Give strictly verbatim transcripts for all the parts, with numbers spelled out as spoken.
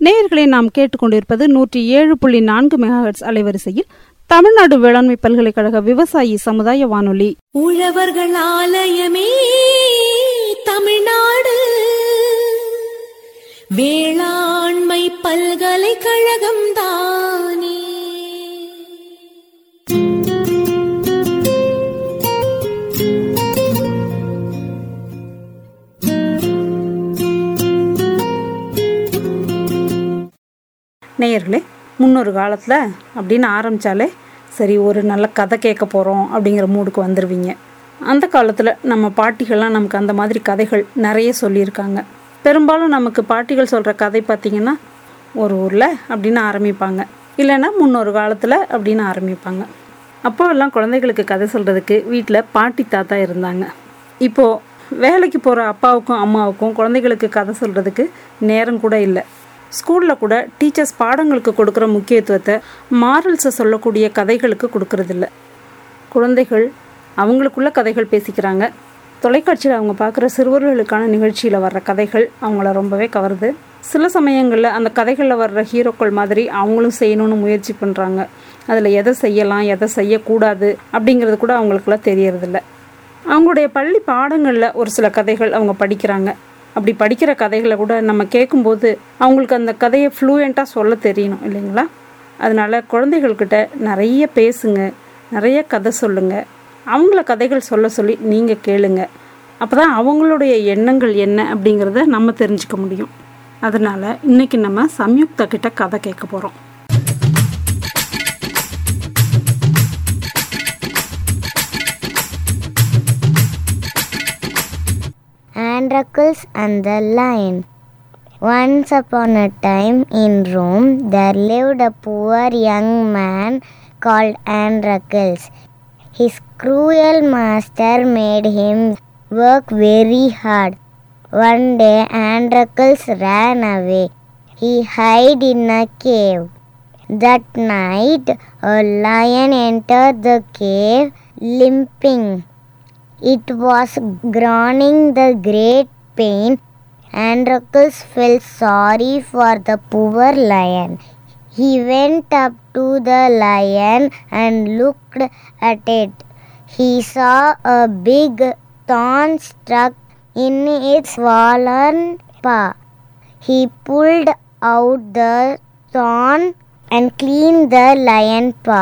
நேயர்களை நாம் கேட்டுக்கொண்டிருப்பது நூற்றி ஏழு புள்ளி நான்கு மெகாஹெர்ட்ஸ் அலைவரிசையில் தமிழ்நாடு வேளாண்மை பல்கலைக்கழக விவசாயி சமுதாய வானொலி. உழவர்கள் ஆலயமே தமிழ்நாடு வேளாண்மை பல்கலைக்கழகம் தானே. நேயர்களே, முன்னொரு காலத்தில் அப்படின்னு ஆரம்பித்தாலே சரி ஒரு நல்ல கதை கேட்க போகிறோம் அப்படிங்கிற மூடுக்கு வந்துடுவீங்க. அந்த காலத்தில் நம்ம பாட்டிகள்லாம் நமக்கு அந்த மாதிரி கதைகள் நிறைய சொல்லியிருக்காங்க. பெரும்பாலும் நமக்கு பாட்டிகள் சொல்கிற கதை பார்த்திங்கன்னா ஒரு ஊரில் அப்படின்னு ஆரம்பிப்பாங்க, இல்லைன்னா முன்னொரு காலத்தில் அப்படின்னு ஆரம்பிப்பாங்க. அப்போ எல்லாம் குழந்தைகளுக்கு கதை சொல்கிறதுக்கு வீட்டில் பாட்டி தாத்தா இருந்தாங்க. இப்போது வேலைக்கு போகிற அப்பாவுக்கும் அம்மாவுக்கும் குழந்தைகளுக்கு கதை சொல்கிறதுக்கு நேரம் கூட இல்லை. ஸ்கூலில் கூட டீச்சர்ஸ் பாடங்களுக்கு கொடுக்குற முக்கியத்துவத்தை மாரல்ஸை சொல்லக்கூடிய கதைகளுக்கு கொடுக்கறதில்ல. குழந்தைகள் அவங்களுக்குள்ள கதைகள் பேசிக்கிறாங்க. தொலைக்காட்சியில் அவங்க பார்க்குற சிறுவர்களுக்கான நிகழ்ச்சியில் வர்ற கதைகள் அவங்கள ரொம்பவே கவருது. சில சமயங்களில் அந்த கதைகளில் வர்ற ஹீரோக்கள் மாதிரி அவங்களும் செய்யணும்னு முயற்சி பண்ணுறாங்க. அதில் எதை செய்யலாம் எதை செய்யக்கூடாது அப்படிங்கிறது கூட அவங்களுக்குலாம் தெரியறதில்ல. அவங்களுடைய பள்ளி பாடங்களில் ஒரு சில கதைகள் அவங்க படிக்கிறாங்க. அப்படி படிக்கிற கதைகளை கூட நம்ம கேட்கும்போது அவங்களுக்கு அந்த கதையை ஃப்ளூயண்ட்டாக சொல்ல தெரியணும் இல்லைங்களா? அதனால் குழந்தைகள்கிட்ட நிறைய பேசுங்க, நிறைய கதை சொல்லுங்கள். அவங்கள கதைகள் சொல்ல சொல்லி நீங்கள் கேளுங்க. அப்போ தான் அவங்களுடைய எண்ணங்கள் என்ன அப்படிங்கிறத நம்ம தெரிஞ்சுக்க முடியும். அதனால் இன்றைக்கி நம்ம சம்யுக்தா கிட்ட கதை கேட்க போகிறோம். Androcles and the Lion. Once upon a time in Rome, there lived a poor young man called Androcles. His cruel master made him work very hard. One day, Androcles ran away. He hid in a cave. That night, a lion entered the cave, limping. It was groaning the great pain. Androcles felt sorry for the poor lion. He went up to the lion and looked at it. He saw a big thorn stuck in its swollen paw. He pulled out the thorn and cleaned the lion's paw.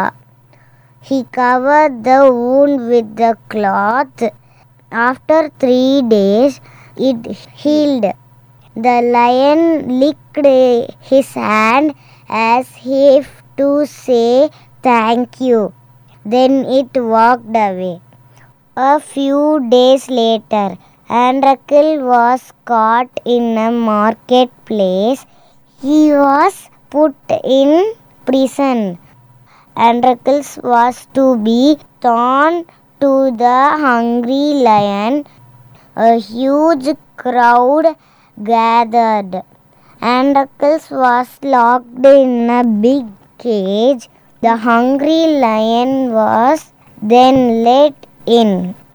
He covered the wound with the cloth. After three days, it healed. The lion licked his hand as if to say thank you. Then it walked away. A few days later, Androcles was caught in a marketplace. He was put in prison. Androcles was to be thrown to the hungry lion. A huge crowd gathered. Androcles was locked in a big cage. The hungry lion was then let in.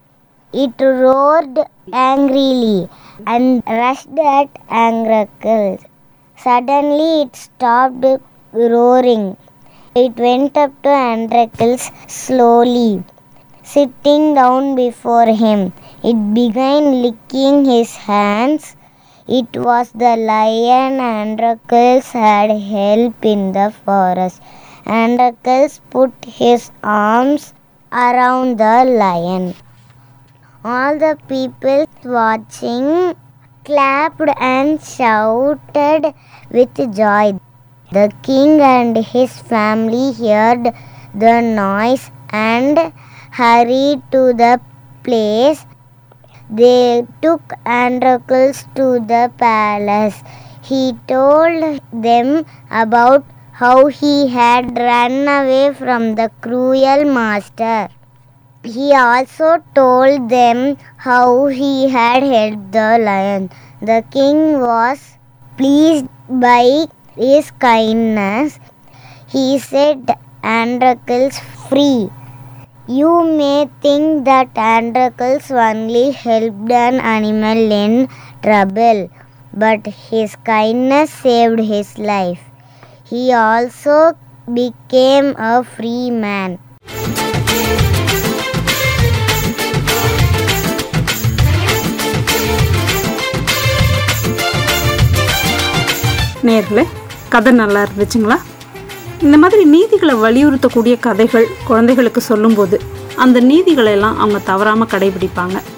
It roared angrily and rushed at Androcles. Suddenly it stopped roaring. It went up to Androcles slowly. Sitting down before him, it began licking his hands. It was the lion Androcles had helped in the forest. Androcles put his arms around the lion. All the people watching clapped and shouted with joy. The king and his family heard the noise and hurried to the place. They took Androcles to the palace. He told them about how he had run away from the cruel master. He also told them how he had helped the lion. The king was pleased by his kindness. He set Androcles free. You may think that Androcles only helped an animal in trouble, but his kindness saved his life. He also became a free man. நேயர்களே, கதை நல்லா இருந்துச்சுங்களா? இந்த மாதிரி நீதிகளை வலியுறுத்தக்கூடிய கதைகள் குழந்தைகளுக்கு சொல்லும்போது அந்த நீதிகளை எல்லாம் அவங்க தவறாமல் கடைபிடிப்பாங்க.